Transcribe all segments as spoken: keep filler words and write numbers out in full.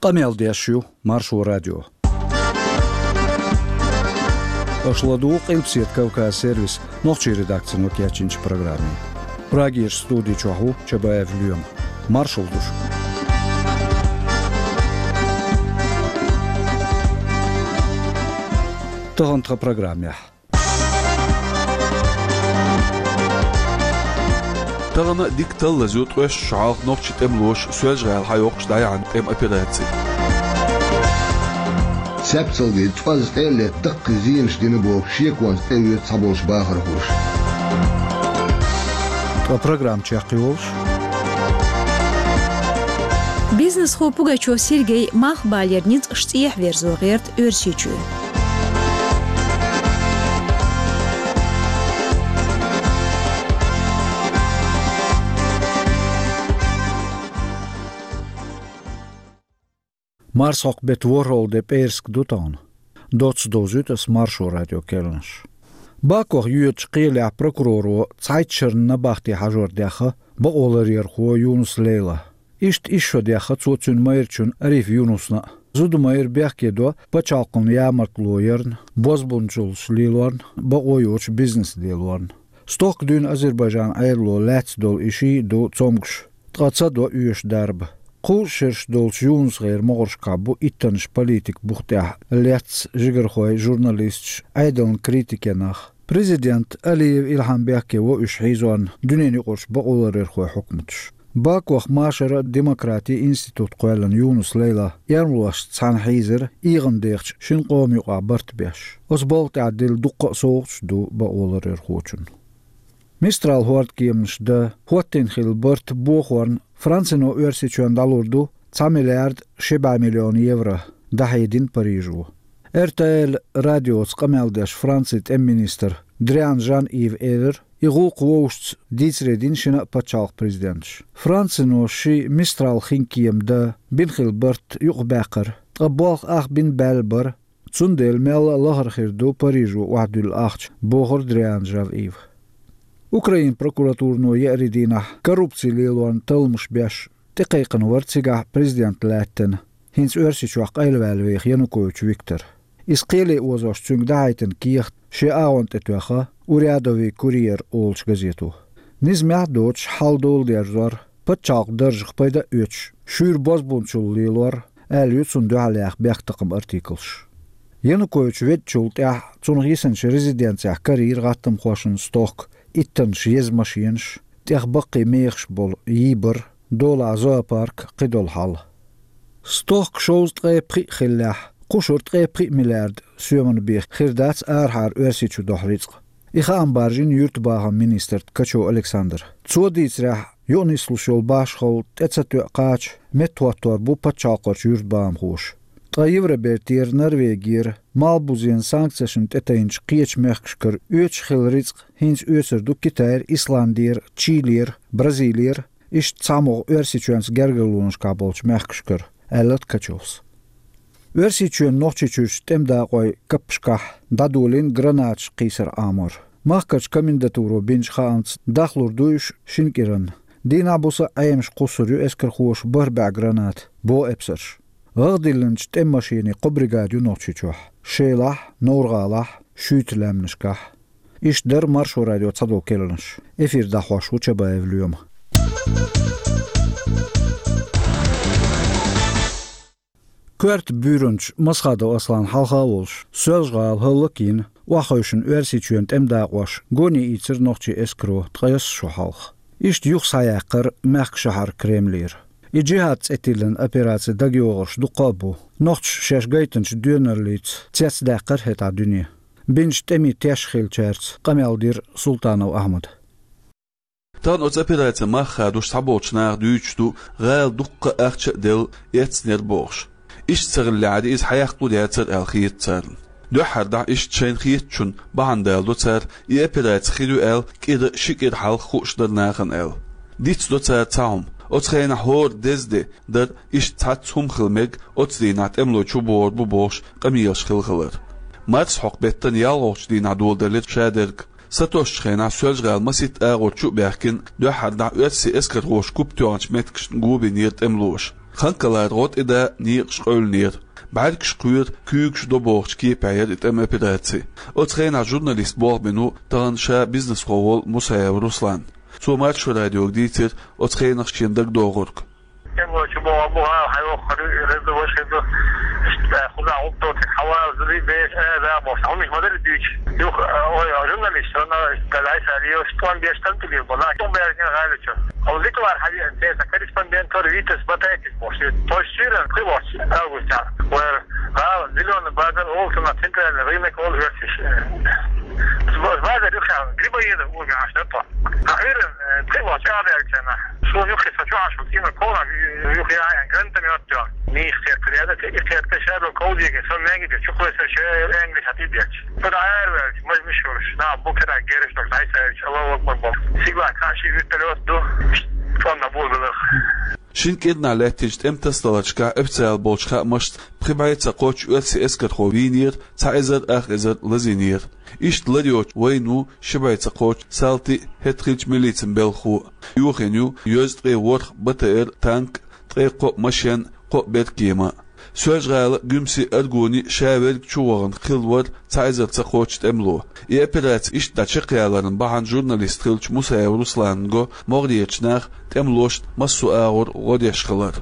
قميل ديشيو مارشو راديو أشلدوق إلبسيت كوكاز سيرفيس نوخشي редакция нокиячинч программе. Прагир студии чоху чабаев люм. Маршал душ. Тохонтха программе. تغنى ديك تلا زيوت وش شعاق نوخشي تملوش سوالج غير حيوقش داي عن تم أبيراتي. سبتل تفاز تيل دق زينش دينبو شيكوان تيل تصبوش باخر هوش. программ чахиолш. Бизнес хо Пугачев Сергей мах балерниц штиях верзогерт өрсичу. Марсок бетворол де перск дутан. Доц дозютас маршо радио келнш. Бакох юч қиля прокурору цайтшерна бахти хажор дяха ба оларер хо Юнус Лейла. Ишт ишо дяха цоцун майрчун ариф Юнусна. Зуду майр бяхкедо пачалкон ямарк лоерн, бозбунчул шлилорн, ба ойоч бизнес делорн. Сток дün Азербайджан айрло ләц дол иши до цомгш. Тгаца до юш дарб. Қу шерш долч Юнус гейр могоршка бу иттанш политик бухтя ләц жигерхой журналист айдон критикенах. Президент Алиев Илхам Бяхкево үш хизуан дүнени қорш ба оларер хой хукмутш. Бак вақ машара демократия институт қойлан Юнус Лейла ярмлуаш цан хизер иғын дейхч шин қоми ға барт бяш. Ос болт адил дуққа соғч ду ба оларер хочун. Мистрал хуард киемш да хуаттен хил барт бохуарн Францино өрсичуан далурду ца миллиард шеба миллион евро дахайдин Парижу. эр тэ эл радиоц қамелдаш Францит эм-министр Дриан Жан-Ив Эвер игу қуоушц дицредин шина пачалқ президентш. Францино ши мистрал хинкием да бинхил барт юқ бәқір. Қаббалқ ақ бин бәлбар цундел мел лахархирду Парижу вахдул ахч бохор Дриан Жан-Ив. Украин прокуратурно яридина коррупции лилуан талмуш бяш текайқын варцига президент ләттен. Хинс өрсичуақ айлвәлвех Янукович Виктор. Искели озош цунгдайтен киехт ши аонт этуаха урядовый курьер олч газету. Низмя доч халдол дерзор пачақ дыржық пайда өч. Шүр бозбунчул лилуар әл ютсун дуалях бяқтықым артиклш. Янукович ветчулт ях цунгисенш резиденциях карьер гаттым хошын сток иттенш езмашинш тех бақи мейхш бол йибр дола зоопарк қидол хал. Сток шоуст ғайпқи хиллях قشرت قيبقي مليارد سيومن بيخ خيردات آرحار أرسيتشو دوح رزق. إخا أمبارجين يرتباها منيستر كاتشو ألكساندر. تسو ديت راح يونيسلو شول باش خول تتساتو قاچ متواتور بو پچاقرش يرتباهم خوش. تغيب ربيرتير نرويجير مالبوزين سانكسيشن تتينش قيچ مخشكر اوچ خيل رزق هينش اوسر دو كتاير إسلاندير تشيلير برازيلير إش تسامو أرسيتشوانس گرگلونش كابولش مخشكر ألت كاتشوس. Versichuen nochchichus temda qoy kapshkah dadulin granach qisar amor. Mahkach kandidaturo binch khaants dakhlurdush shinkiran. Dina busa ayemsh qusuru esker khosh barba granat bo epsers. Gagdilinch temmashini qobrigadu nochchichuh. Shelah norgalah shütlemnishkah. Ish der marsho radio tsado kelnish. Efir da khoshu chabayevluyum. Kvart bürünç masxada aslan halqa olş. Sözgal hıllıkin waxoşun örsiçüent emdaqwaş goni içir noqçi eskro tqayas şu halq. İşt yuq sayaqır məq şahar Kremlir. İcihat etilen operasiya dagyoğuş duqabu. Noqç şəşgaytınç dönerliç tsətsdaqır heta dünya. Binç temi təşxil çərts Qamaldir Sultanov Ahmad. Tan ots operasiya maxxa duş saboçnar düçdu gal duqqa aqç del etsner boş. إيش تغل العادي إذا حياخدوا دياتر الخيط تر دو حردا إيش تشين خيط شون بعند دو تر يأبرات خيدو ال كده شكر حال خوش در ناخن ال ديت دو تر تاهم أتخينا هور دزده در إيش تاتهم خلمج أتدينات أملو شبور ببوش قميش خل خلر مارس حق بيتن يالوش دينا دول دلت شادرك ستوش خينا سولج غال مسيت أغو شو بيحكن دو حردا أتسي إسكر غوش كوب توانش متكش نقوبي نيرت أملوش Kankalar rot ida niqsh qölnir. بعد كشقير كيكش دوبوغش كي باير اتم ابيداتي وتخين على جورناليست بوغ بنو تغنشا بيزنس قوول مسايا رسلان سو ماتش راديو جديتر وتخين نخشين دك دوغورك يلا شبوغ ابوها حيوخ رزو وشيدو خدا عبدو تحوال زري بيش اذا بوش عميش مدر ديش يوخ اوه جورناليست انا قلعيس عليه وشتوان بيش تنتلي بلا كون بياركين غاليشو او ليتوار حديث انت سكريش بندين تور فيتس بطايتس بوشي توشيرن قيوش اوغوشا وير ها ديلون بعدين اولتنا تنتل ريميك اول فيرسيش بعد يخشى قريبا يدا اوغا عشنطا اخيرا قيوش اعدي شو يخي سجوع شو كيما كورا يخي عين كنت ميوتو ني اختيار قيادة اختيار تشابه كودي كسون ناجي تشوفوا سشيء انجلش هتيبيكش فدا عارف مش مشورش نا بكره جيرش دك عايز الله اكبر بو سيغوا كاشي يتلوت دو فانا بول بلخ شين كدنا لاتيجت امتستلچكا ابتسال بوچكا مشت بريبايتsa قوچ اتسي اسكر خوينير تايزر اخزر لزينير اشت لديوچ وينو شبايتsa قوچ سالتي هتريج ميليتن بلخو يوخينيو يوزتري ورخ بتر تانك تريقو مشين قو بيركيما سوج غال گمسي ارغوني شاور چوغن خلور تايزر تقوچ تملو اي ابيرات اشت دچقيالارن باهان جورناليست خلچ موسى روسلانغو موريچناخ تملوش مسو اور وديشخلر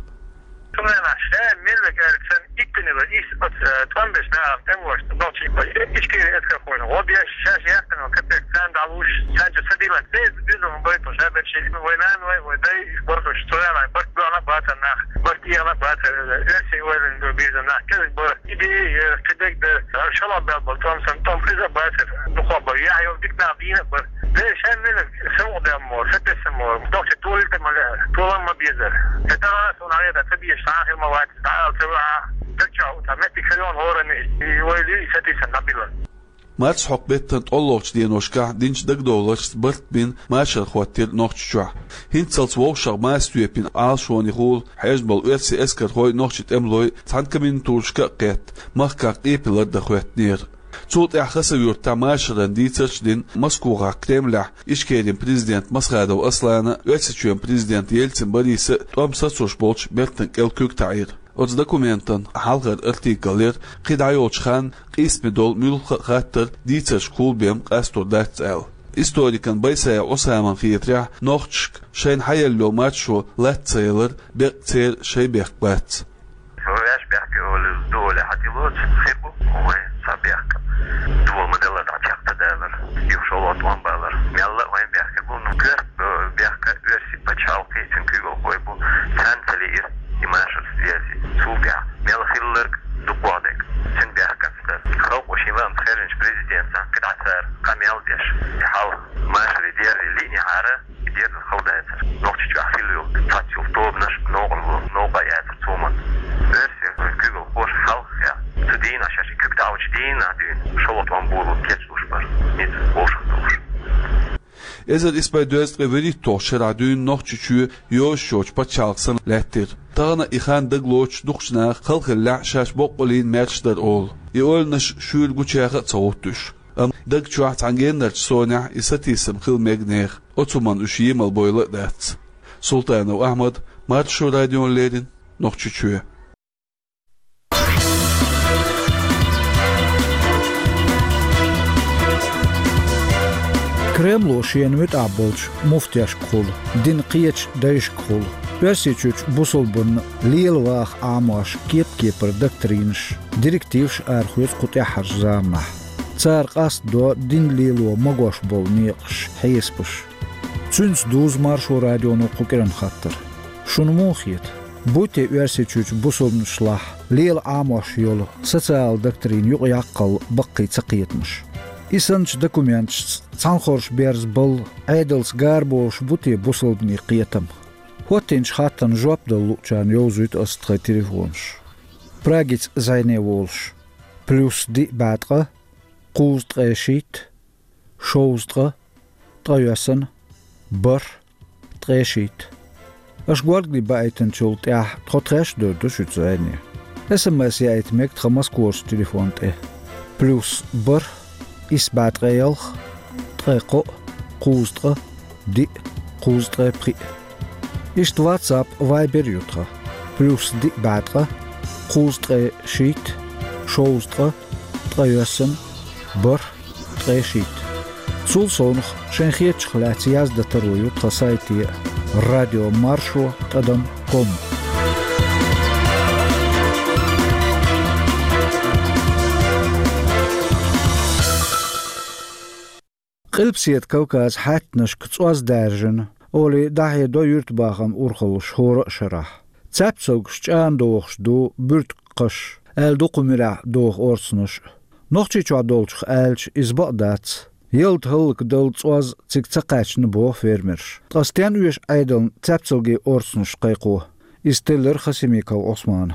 كمان شاء ملك ارسن اكتني رئيس تنبش نعم تموش نوتشي اشكي اسكا خوين وبيا شاش يحسن وكتك كان دعوش سانجو سديلا تيز بيزو مبايتو شابت شيء وينان وداي برضو شتويا معي برضو انا باتا ناخ برضو انا باتا ارسي ويلن دو بيزا ناخ كذلك برضو ايدي كدك ده شلاب بالبطان سنتم كذا باتا نخوابا يحيو ديك نعبينا برضو ده شان ملك سمو ده امور ستة سمور مدوكش طول طول ما بيزر تتغى سنعية ده تبيش تعاقل مواد تعال تبعه ترجعوا تعمتي كلون هورن يويلي ستي سنبيلون مارس حقبتن تقولوش دينوشكا دينش دك دولش برت بين ماشر خواتير نوخشوا هينتسلس ووشر ماستوي بين آلشوني غول حيجبل ويرسي اسكر خوي نوخشت املوي تحنكمين تولشكا قيت مخكاك ايبلر دخوات نير صوت احخسر يورتا ماشرن ديترش دين مسكوغا كريملح اشكيدين بريزيدنت مسخادة واصلانا ويرسيتشوين بريزيدنت يلتسن بريسة توم ساتسوش بولش بيرتن الكوك تعير Oz dokumenten halgar artikeler qidayotchkhan qismedol mulkha khatter dieter kulbem qastor datsel historikan baysaya osaman khitrah nochchk shein hayallo macho latseler bekter sheybekbat Soyash bekol dole hatilot khibu oy sabek dol modella da chaqta dalar yusholot lambalar yalla oy bekol bu nuker bekol versi pachalki çünkü oy bu santelir imajul связи суга мелхиллерг дукладек сен бяхкаста хау ошиван тхеренч президента кдатар камелдеш хау машри дер лини хара дер халдайцер нохчич ахилю татил тобнаш ногол ногаяц цуман верси кюгл хош хал я тудина шаши кюктауч дина дин шолот вам булу кетушпар нит хош хош Ezer is bei döst reverit toch radun noch chuchu yo shoch pachalsan lettir. Tağına ixan dagloch duxnaq xalqilla shash boqolin merchder ol. Yolnash shul guchaqa tsawtush. Am dag chuat angener sona isatism xilmegner. Otuman ushimal boyla dat. Sultanov Ahmad Marsho radyolerin noch chuchu. Kremlo şiyenvet abolç, muftiyaş kul, din qiyeç dayiş kul. Persiçüç busulbun liyel vaq amaş kip kipr doktrinş, direktivş arxuyet qutya harzamah. Tsar qas do din lilo magoş bol niqş, heyespış. Çüns duz marşo radyonu qukiran xattır. Şunu muhiyet. Bute persiçüç busulnışlah, liyel amaş yolu, sosyal doktrin yuq yaqqal baqi tsaqiyetmiş. İsanç dokument sanxorş berz bol aydals garboş buti busulbni qiyatam. Hotinç xatan jobda luçan yozut astra telefonş. Pragits zayne volş. Plus di batqa quztra shit shoztra trayasan bar treshit. Aş guardi baiten chult ya trotresh de düşüt zayne. S M S ya etmek tramas kurs telefon te. Plus bar isbat real treko quztra di quztra pri. İşte WhatsApp Viber yutra. بلوس دي بعدقة قوزت شيت شوزت طيوسن بر طي شيت سول صونخ شنخيت شخلاتي يازد ترويو تصايتي راديو مارشو قدم كوم قلب سيد كوكاز حاتنش كتواز دارجن أولي داهي دو يرتباخم أورخل شهور شرح تابسوك شجان دوخش دو برت قش آل دو قمرع دوخ أورسنش نوخشي چوا دولش آلش إزباق دات يلت هلك دولت واز تيك تقاش نبوه فيرمرش تغستيان ويش أيضا تابسوكي أورسنش قيقوه استيلر خسيميكو عثمان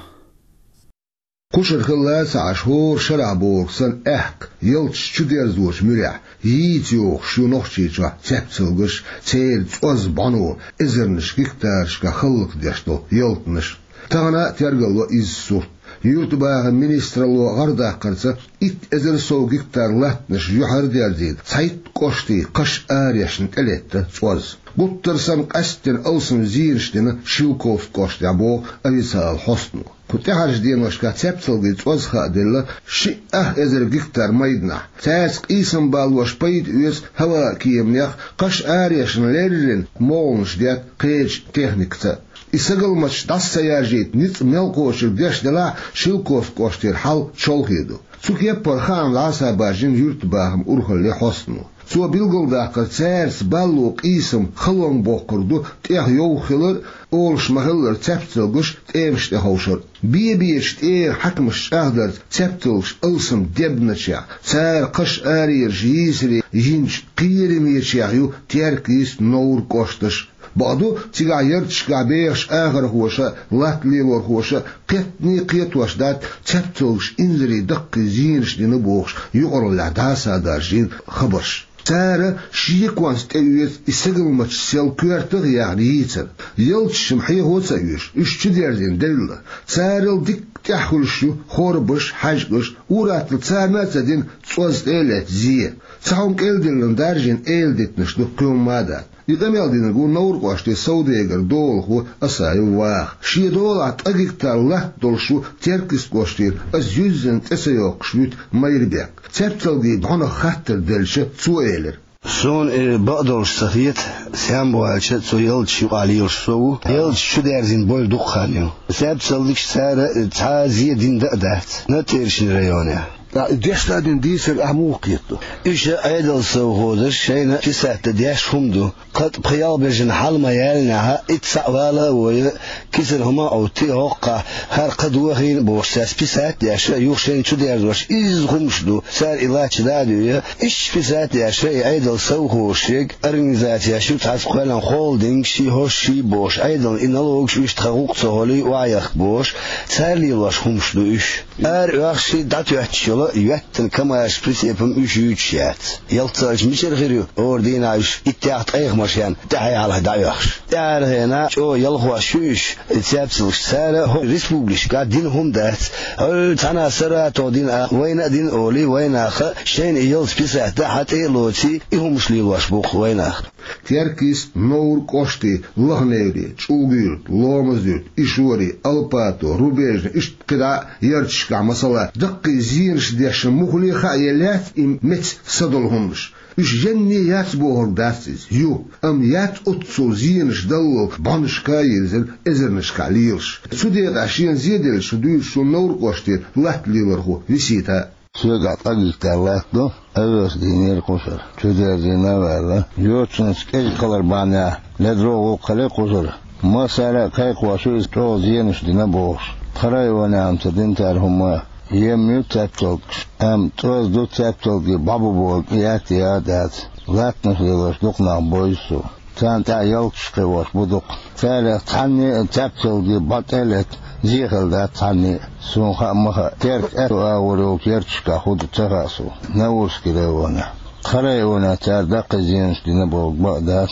كشر خلاص عشور شرع بورسن احك يلتش چدير زوش مريح ييتيوخ شو نوخشي چوا تابسوكش تير تواز بانو ازرنش كيكتارش كخلق ديشتو يلتنش تانا ترغلو إزسو يرتباها منسترلو غردا قرصة إت ازر سو كيكتار لاتنش يحر ديرديد سايت قشتي قش آريشن تلت تواز قطرسن قستن ألسن زيرشتن شيلكوف قشتي عبو أريسال حسنو كتحرش دين وشكا تابسلغي تواز خادل شي اه ازر كيكتار ميدنا تاسق إيسن بالوش بيد ويس هوا كيمنيخ قش آريشن ليرلين مولنش ديات قيج تهنكتا إسقل مش دس سيارجيت نيت ملكوش الدش دلا شيلكوف كوشتير حال شولهيدو سوكي برخان لاسا باجين يرتباهم أرخل لحسنو سو بيلغل داقر تسارس بالوق إيسم خلون بوقردو تيه يوخلر أولش مهلر تابتلغش تيمش تهوشر بي بيش تيه حكمش أهدر تابتلغش ألسم دبنشيا سار قش آرير جيسري ينش قيرميشيا يو تيركيس نور كوشتش بعدو تيجا يرتشكا بيش آخر خوشا لات ليلور خوشا قيتني قيت وشدات تبتلش إنزري دق زينش دي نبوخش يقرر لعداسا دارجين خبرش سارة شيك وانس تأويت إساقل ماتش سيال كوارتغ يعني يتر يلتش محيه هو تأويش إش تديردين دلله سارة ديك تحولشو خوربش حاجقش وراتل سارنا تدين تسوز تألت زيه ساهم كالدلن دارجين إيلدت نشدو قيوم مادات يقامل دين نقول نور قاشتي سوديجر دول هو أساي واخ شي دول عتقيق تالله دولشو تركس قاشتي أز يوزن تسيوق شويت ما يربيك تبتل دي بحنا خاطر دلشة سويلر شون بقدرش صفيت سام بوالشة سو يلتش عليش سو يلتش شو دارزين بول دخانيو ساب صليش سارة تعازي دين دقدات نتيرش ريونه ديش لادين ديسر أموقيتو إيش عيدل سو هودش شينا كسات ديش همدو قد بخيال بجن حال ما يالنها اتسعوالا وي كسر هما أو تيوقع هر قد وهين بوشتاس بسات ديش يوخشين شو ديردوش إز همشدو سار إلاش دادو إيش بسات ديش عيدل سو هوشيك أرنزاتيا شو تعسقوالان خولدينج شي هوشي بوش عيدل إنالوغش ويش تخوق سهولي وعيخ بوش سار ليلاش همشدو إيش أر أخشي داتو يحتشيلا يوتن كما اسبريس يفهم ايش يوتشات يلتاج مشر غيرو اوردين عايش اتاعت ايغ مشان تعي على دايخش تعال هنا شو يلخوا شوش تسابسل ساره ريسبوبليش قاعدين هم دات تانا سرا تودين وين دين اولي وين اخ شين يلس بيسات حتى لوتي هم مش ليواش بوخ وين اخ تركيس نور قشتي لهنيري چوغير لومزير إشوري ألباتو روبيج إش كدا يرتشكا مثلا دقي زينش ديش مخلي خايلات إم مت صدلهمش إش جني يات بوهر داتيز يو أم يات أتسو زينش دلو بانش كايرزل إزرنش كاليرش سوديت عشين زيدل شدوير شو نور قشتي لات ليلرهو ويسيتا سوغا تاغيتالاتو أوس دينير قصر تدير دينا ولا يوتشنس كي قلر بانا لدروغو قلي قصر ما سارا كي قواشو تو زينش دينا بوش قراي وانا ام تدين تارهم يميو تابتوك ام توز دو تابتوك بابو بوك ياتي يادات لاتنش ديلوش دوقنا بويسو تان تا يلتش قواش بدوق تالي تحني تابتوك بطلت زيخل دا تاني سونخا مخا تيرك اتو اورو كيرتشكا خود تغاسو نوش كده وانا خراي وانا تار داق زينش دينا بوك بقدات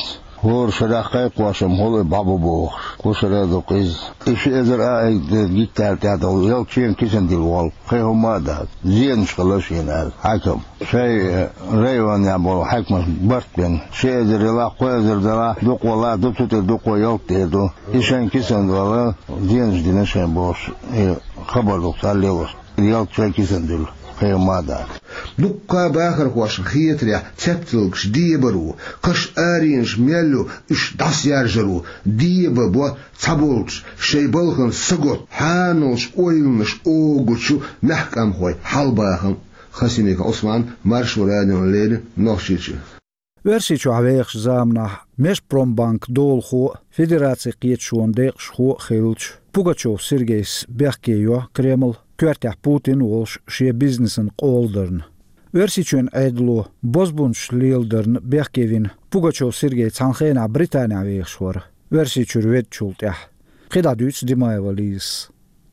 هور شراخي قواشم هول بابو بوخ كوشرا دوقيز إيش إذا رأي جيتار تعدو يو تشين كيسن دي الوال خيهم ما ده زين شغلش ينال حكم شيء ريوان يابو حكمة برت بين شيء إذا لا قوي إذا لا دوق ولا دوق دوق ويوك تيدو إيشان كيسن ولا زين جدنا شين بوش خبر دوق تعليوش يوك شيء كيسن ديل خيهم ما ده دقا باخر خوش خيتريا تبتلكش ديبرو قش آرينش ميلو إش داس يارجرو ديب بو تابولش شيبالخن سقوط حانوش اويلنش اوغوشو محكم خوي حالباخن خسينيك عثمان مارشورانيون ليل نوشيتش ورسيچو عويخش زامنح مش промбанк долху федерации قيتشون ديقش خو خيلش Pugachev Sergejs Berkejo Kreml Kvartah Putin olš šie biznesin qoldern. Versičuen eidlu bozbunš liildern Berkevin Pugachev Sergej Cankhena Britania veekšvar. Versičur vetčultjah. Qida duits Dimaeva liis.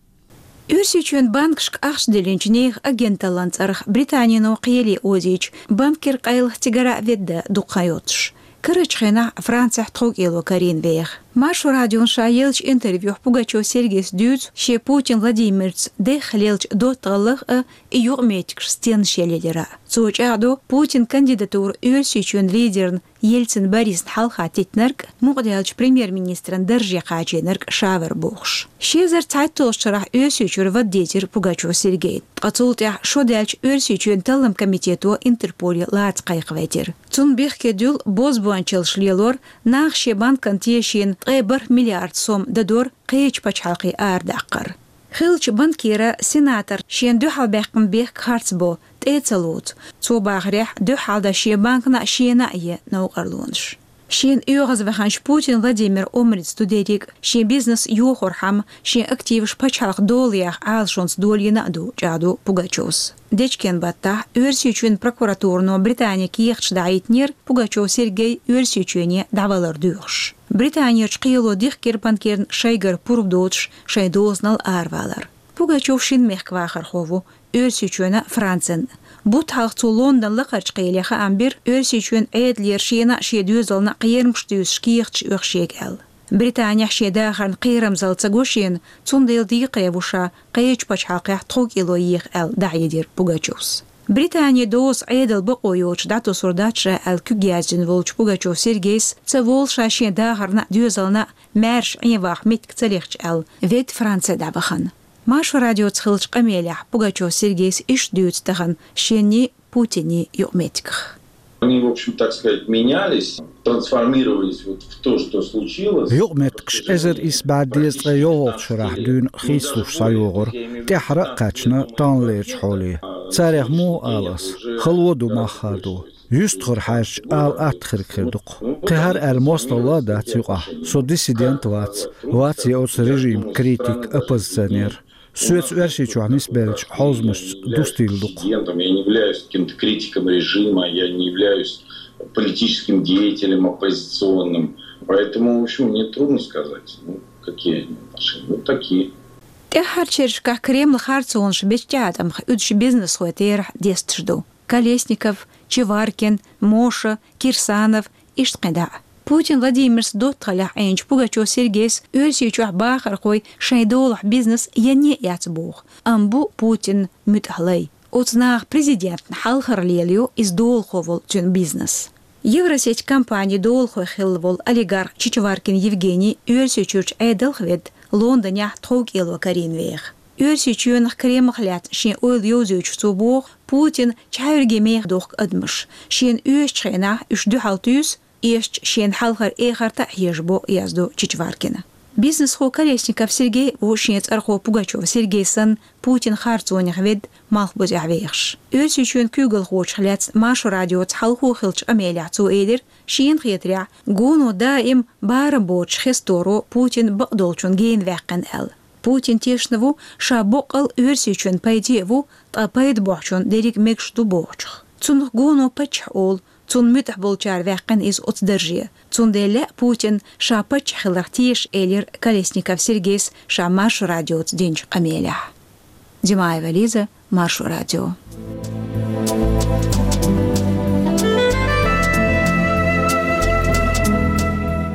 Versičuen bankšk axdelinčneeg agentalantsarх Британияно qiyeli ozich banker qayl tigara vedda duqayotsh. Кырычхена Франция тхог ело Карин вех. Машу радион шаелч интервью Пугачев Сергейс Дюц, ше Путин Владимирц де хлелч до талых и юрметик стен шеледера. Цучадо Путин кандидатур Юрсичун лидерн Ельцин Борис Халха Титнерк, мугдялч премьер-министрн Держи Хаченерк Шавер Бухш. Шезер цайтолшчарах Юрсичур ваддетер Пугачев Сергей. Ацултях шодялч Юрсичун талым комитету Интерполи лац кайхветер. Цун бехкедюл бозбуанчел шлелор нах ше банкан тешин غيبر مليارد سوم ددور قيج بچحقي آردقر. خلش بانكيرا سيناتر شين دو حال بيقم بيك كارتسبو تيتسلوت تو باغريح دو حال دا شي بانكنا شينا ايه نو قرلونش. شين يوغز وخانش بوتين فلاديمير أمريد ستوديريك شين بيزنس يوخور حم شين اكتيفش بچحق دولياخ آلشونس دولينا دو جادو Пугачёвс. Дечкен баттах Юрсичун прокуратурно Британия киехч дайтнер Пугачев Сергей Юрсичуне давалар дюрш. Британия чқило дихкер банкерн шайгар пурбдотш шайдознал арвалар. Пугачев шин мехквахар хову Юрсичуна Францен. Бут халцу Лондон лақарч қиелеха амбир Юрсичун эдлер шина шедюзална қиермштюз шкиехч юршегел. Британия шедахарн قيرم زلتسغوشين цундел дикъевуша قيج пачхақях тхуг илоих эл дайдир Пугачёвс. Британия доос эдел бақойоч дато сурдачра эл күгязин волч Пугачёв Сергейс цеволша шедахарна дюзална мэрш ивах миткцелехч эл вет Франция дабахан. Машу радио цхилч камелях Пугачёв Сергейс иш дюцтахан шенни Путини юметиках. Они, в общем, так сказать, менялись, трансформировались вот в то, что случилось. يومتكش إزر إسباديز غيوغ شرح دون خيسوش سايوغر تحرق قاتشنا تانليرش حولي تاريخ مو آلس خلودو مخادو يستخر حاج آل أتخر كردق قهر الموصل دا تيقع سو ديسيدنت واتس واتس يوتس ريجيم كريتيك أبوزيционер Суец Версичу Анисбелич Холзмус Дустилдук. Я не являюсь каким-то критиком режима, я не являюсь политическим деятелем оппозиционным. Поэтому, в общем, мне трудно сказать, ну, какие они отношения. Вот такие. Техарчершка Кремль Харцонш бечтятам удш бизнес хуэтер дестжду. Колесников, Чеваркин, Моша, Кирсанов и Штеда. Путин Владимирс дотталах эйнч Пугачёв Сергейс Юрсичух бахар хой шайдолах бизнес яне яцбух. Амбу Путин мютхлей. Уцнах президент халхар лелью из долховол тюн бизнес. Евросеть компании долхой хилвол олигарх Чичваркин Евгений Юрсичуч эйдалхвед Лондонях тхог ело каринвех. Юрсичух кремхлят шин ойл юзюч цубух Путин чайргемех дох адмыш. Шин юрчхена үш дюхалтюс Ишч шен халхар эхарта ежбо язду Чичваркина. Бизнес хо Колесников Сергей у шенец архо Пугачёв Сергейсон Путин харцоних вед малхбуз авееш. Юрсичун кюгл хоч хляц Машу радио цхалху хилч амеля цу эдер шен хитря гуну даим барабоч хесторо Путин бадолчун гейн веккен эл. Путин тешневу шабокал Юрсичун пайдеву тапайд бохчун дерик мекшту бохчих. Цун гуну пач ол Цун мютах болчар вяхкан из отдержи. Цун деля Путин ша пачхилахтиш элир Колесников Сергейс ша Машу радио цдинч камеля. Димаева Лиза, Машу радио.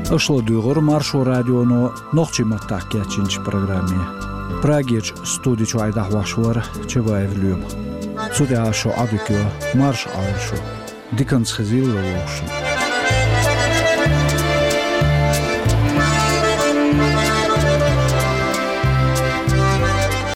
Ошло дюгор маршо радионо нохчима такячинч программе. Прагеч студич вайдах вашвар чеваев люб. Судя ашо адыкё марш алшо. Диканс хзил лошо.